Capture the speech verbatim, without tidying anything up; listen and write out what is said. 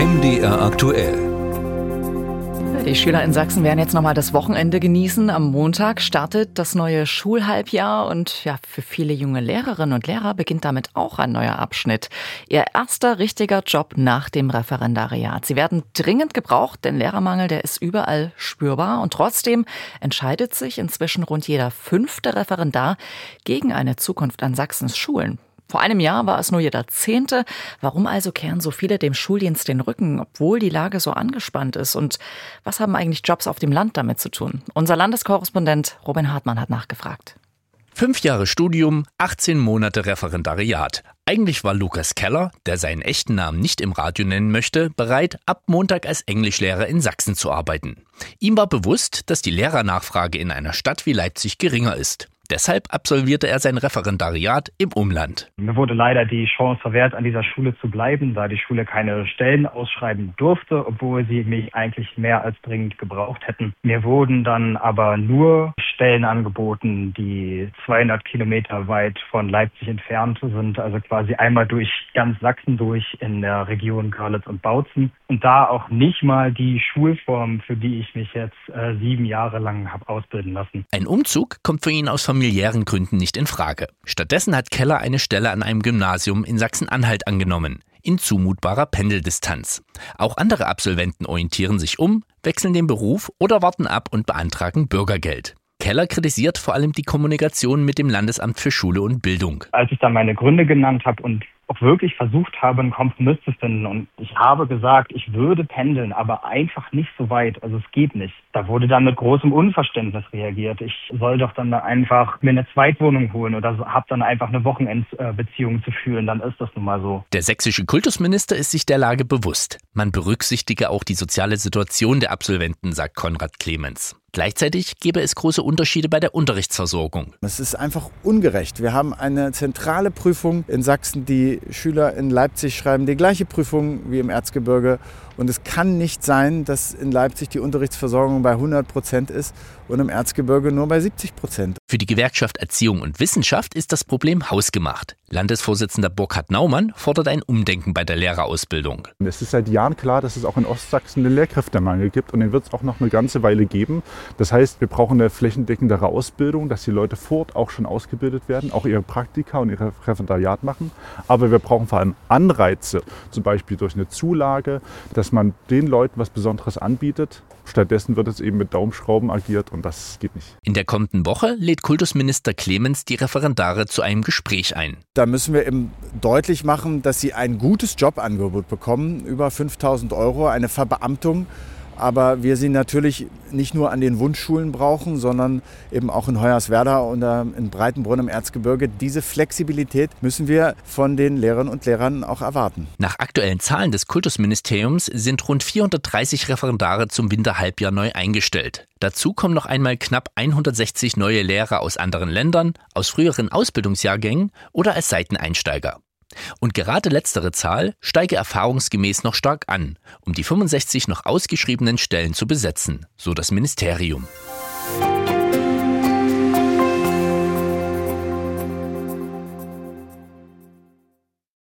M D R aktuell. Die Schüler in Sachsen werden jetzt nochmal das Wochenende genießen. Am Montag startet das neue Schulhalbjahr und ja, für viele junge Lehrerinnen und Lehrer beginnt damit auch ein neuer Abschnitt. Ihr erster richtiger Job nach dem Referendariat. Sie werden dringend gebraucht, denn Lehrermangel, der ist überall spürbar. Und trotzdem entscheidet sich inzwischen rund jeder fünfte Referendar gegen eine Zukunft an Sachsens Schulen. Vor einem Jahr war es nur jeder Zehnte. Warum also kehren so viele dem Schuldienst den Rücken, obwohl die Lage so angespannt ist? Und was haben eigentlich Jobs auf dem Land damit zu tun? Unser Landeskorrespondent Robin Hartmann hat nachgefragt. Fünf Jahre Studium, achtzehn Monate Referendariat. Eigentlich war Lukas Keller, der seinen echten Namen nicht im Radio nennen möchte, bereit, ab Montag als Englischlehrer in Sachsen zu arbeiten. Ihm war bewusst, dass die Lehrernachfrage in einer Stadt wie Leipzig geringer ist. Deshalb absolvierte er sein Referendariat im Umland. Mir wurde leider die Chance verwehrt, an dieser Schule zu bleiben, da die Schule keine Stellen ausschreiben durfte, obwohl sie mich eigentlich mehr als dringend gebraucht hätten. Mir wurden dann aber nur Stellen angeboten, die zweihundert Kilometer weit von Leipzig entfernt sind, also quasi einmal durch ganz Sachsen durch in der Region Görlitz und Bautzen. Und da auch nicht mal die Schulform, für die ich mich jetzt äh, sieben Jahre lang habe ausbilden lassen. Ein Umzug kommt für ihn aus familiären Gründen nicht in Frage. Stattdessen hat Keller eine Stelle an einem Gymnasium in Sachsen-Anhalt angenommen, in zumutbarer Pendeldistanz. Auch andere Absolventen orientieren sich um, wechseln den Beruf oder warten ab und beantragen Bürgergeld. Keller kritisiert vor allem die Kommunikation mit dem Landesamt für Schule und Bildung. Als ich dann meine Gründe genannt habe und auch wirklich versucht habe, einen Kompromiss zu finden und ich habe gesagt, ich würde pendeln, aber einfach nicht so weit, also es geht nicht. Da wurde dann mit großem Unverständnis reagiert. Ich soll doch dann einfach mir eine Zweitwohnung holen oder so, habe dann einfach eine Wochenendbeziehung zu führen, dann ist das nun mal so. Der sächsische Kultusminister ist sich der Lage bewusst. Man berücksichtige auch die soziale Situation der Absolventen, sagt Konrad Clemens. Gleichzeitig gäbe es große Unterschiede bei der Unterrichtsversorgung. Es ist einfach ungerecht. Wir haben eine zentrale Prüfung in Sachsen. Die Schüler in Leipzig schreiben die gleiche Prüfung wie im Erzgebirge. Und es kann nicht sein, dass in Leipzig die Unterrichtsversorgung bei hundert Prozent ist und im Erzgebirge nur bei siebzig Prozent. Für die Gewerkschaft Erziehung und Wissenschaft ist das Problem hausgemacht. Landesvorsitzender Burkhard Naumann fordert ein Umdenken bei der Lehrerausbildung. Es ist seit Jahren klar, dass es auch in Ostsachsen einen Lehrkräftemangel gibt und den wird es auch noch eine ganze Weile geben. Das heißt, wir brauchen eine flächendeckendere Ausbildung, dass die Leute vor Ort auch schon ausgebildet werden, auch ihre Praktika und ihre Referendariat machen. Aber wir brauchen vor allem Anreize, zum Beispiel durch eine Zulage, dass man den Leuten was Besonderes anbietet. Stattdessen wird es eben mit Daumenschrauben agiert und das geht nicht. In der kommenden Woche lädt Kultusminister Clemens die Referendare zu einem Gespräch ein. Da müssen wir eben deutlich machen, dass sie ein gutes Jobangebot bekommen, über fünftausend Euro, eine Verbeamtung. Aber wir sie natürlich nicht nur an den Wunschschulen brauchen, sondern eben auch in Hoyerswerda oder in Breitenbrunn im Erzgebirge. Diese Flexibilität müssen wir von den Lehrerinnen und Lehrern auch erwarten. Nach aktuellen Zahlen des Kultusministeriums sind rund vierhundertdreißig Referendare zum Winterhalbjahr neu eingestellt. Dazu kommen noch einmal knapp hundertsechzig neue Lehrer aus anderen Ländern, aus früheren Ausbildungsjahrgängen oder als Seiteneinsteiger. Und gerade letztere Zahl steige erfahrungsgemäß noch stark an, um die fünfundsechzig noch ausgeschriebenen Stellen zu besetzen, so das Ministerium.